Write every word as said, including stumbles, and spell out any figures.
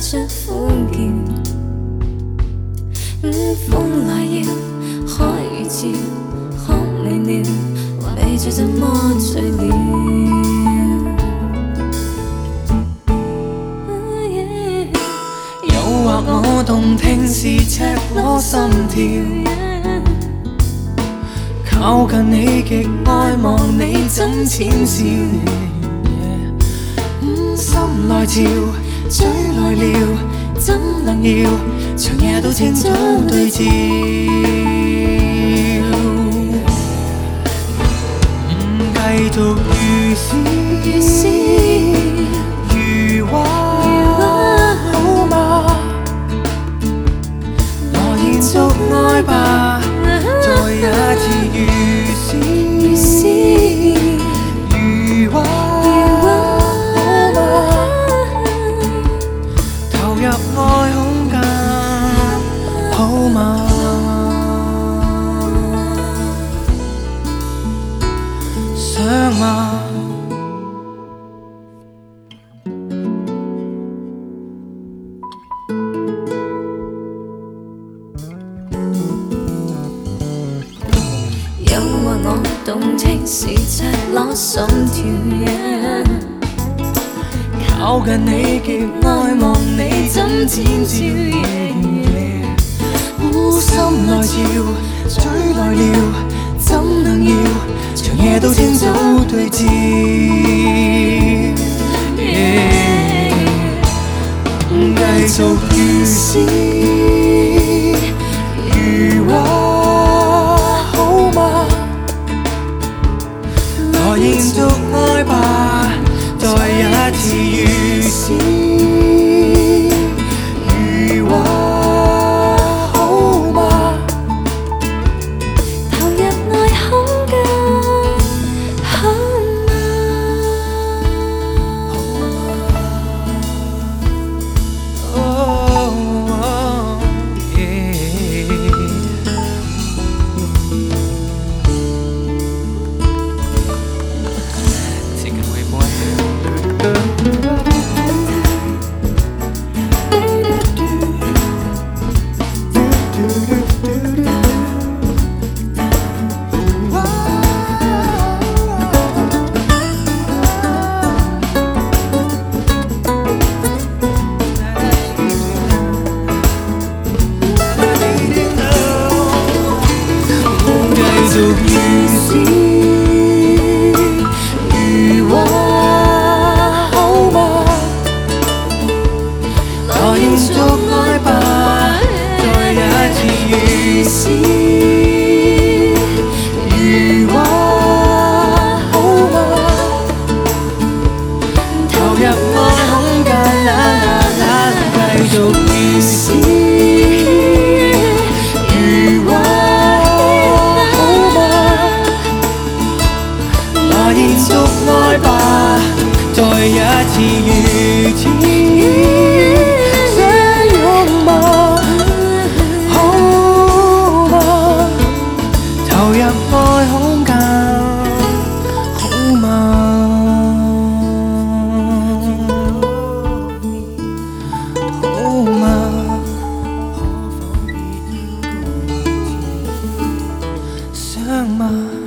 出呼叫。嗯，風來要開預兆，哭未了，未知怎麼醉了。誘惑我動聽時赤裸心跳。靠近你極愛望你怎淺笑，嗯，心來潮，嘴來撩，怎能要長夜到清早對照？嗯，繼續如是如畫，好嗎？來延續愛吧。再一次如是如畫，好嗎？投入愛空間，好嗎？想嗎？誘惑我動聽時赤裸心跳， yeah. 靠近你極愛望你怎淺笑， yeah, yeah. 心來潮，嘴來撩，怎能要長夜到清早對照， yeah. 繼續如是如畫。來延續愛吧，再一次如是如畫，好嗎？投入愛空間，好嗎？哦哦yeah. 繼續如是如畫，好嗎？來延續愛吧，再一次如是如畫，好嗎？投入愛空間，繼續如是。延續愛吧，再一次如此相擁嗎？好嗎？投入愛空間，好嗎？好嗎？可否別要講想嗎？